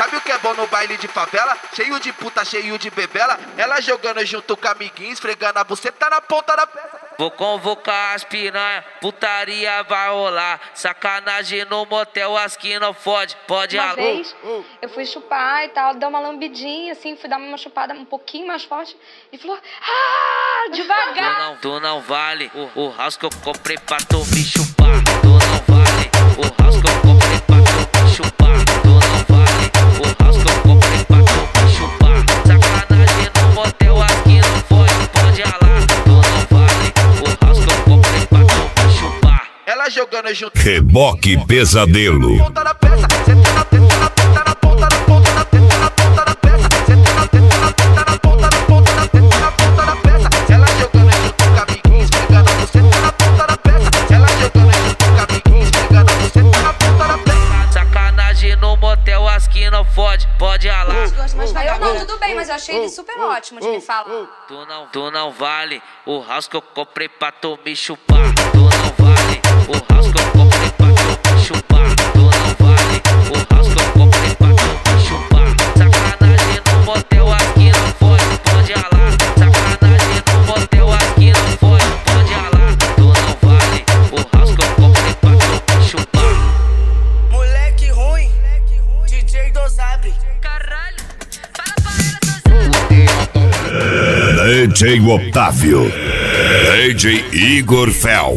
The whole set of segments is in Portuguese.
Sabe o que é bom no baile de favela? Cheio de puta, cheio de bebela. Ela jogando junto com amiguinhos, esfregando a buceta na ponta da peça. Vou convocar as piranha, putaria vai rolar. Sacanagem no motel, as que não fode, pode Uma alô. vez eu fui chupar e tal, deu uma lambidinha assim, fui dar uma chupada um pouquinho mais forte e falou: ah, devagar. Tu não vale o house que eu comprei pra tu me chupar. Tu não vale o house que eu comprei pra tu me chupar. Tu não vale o house que eu comprei pra tu me chupar. Sacanagem no motel, as que não fode, pode alar. Tu não vale o house que eu comprei pra tu me chupar. Ela jogando junto. Reboque Pesadelo. Ponta da peça, senta na teta, na teta, na ponta da ponta da teta, na ponta da peça, senta na teta, na teta, na ponta da ponta da teta, na ponta da peça. Ela jogando junto com amiguinhos, esfregando a buceta na ponta da peça. Ela jogando junto com amiguinhos, esfregando a buceta na ponta da peça. Sacanagem no motel, as que não fode, pode alar. Aí eu não, tudo bem, mas eu achei ele super ótimo de me falar. Tu não vale o house que eu comprei pra tu me chupar. Tu não vale o house que eu comprei pra tu me chupar. Tu não vale o house que eu comprei pra tu me chupar. Sacanagem no motel, as que não fode, pode alar. Sacanagem no motel, as que não fode, pode alar. Tu não vale o house que eu comprei pra tu me chupar. Moleque ruim, DJ Dosabre. Caralho, fala pra ela, DJ Otávio. DJ Igor Fel.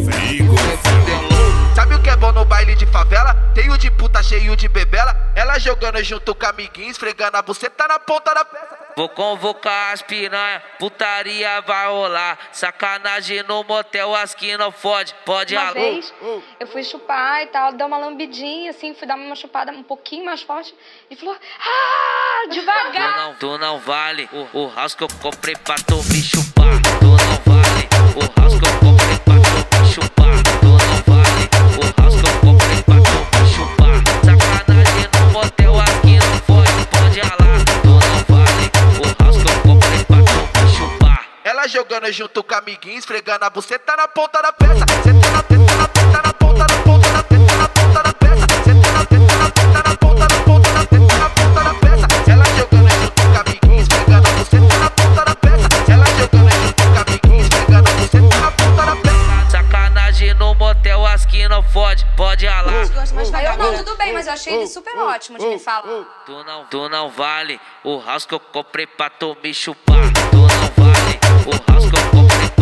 Sabe o que é bom no baile de favela? Cheio de puta, cheio de bebela. Ela jogando junto com amiguinhos, esfregando a buceta na ponta da peça. Vou convocar as piranha, putaria vai rolar. Sacanagem no motel, as que não fode, pode Uma alô. vez eu fui chupar e tal, deu uma lambidinha assim, fui dar uma chupada um pouquinho mais forte e falou: ah, devagar. Tu não vale o house que eu comprei pra tu me chupar. Tu não vale o house que eu comprei pra tu me chupar. Tu não vale o house que eu comprei pra tu me chupar. Sacanagem no motel, as que não fode, pode alar. Tu não vale o house que eu comprei pra tu me chupar. Ela jogando junto com amiguinhos, esfregando a buceta na ponta da peça. Senta na teta, na teta, na ponta da ponta da teta, na ponta da peça. Senta na teta, na teta, na ponta da ponta da teta, na ponta da peça. Ela jogando junto com amiguinhos, esfregando a buceta na ponta da peça. Ela jogando junto com amiguinhos, esfregando a buceta na ponta da peça. Sacanagem no motel, as que não fode, pode alar. Aí eu não, tudo bem, mas eu achei ele super ótimo de me falar. Tu não vale o house que eu comprei pra tu me chupar. Tu não vale o house que eu comprei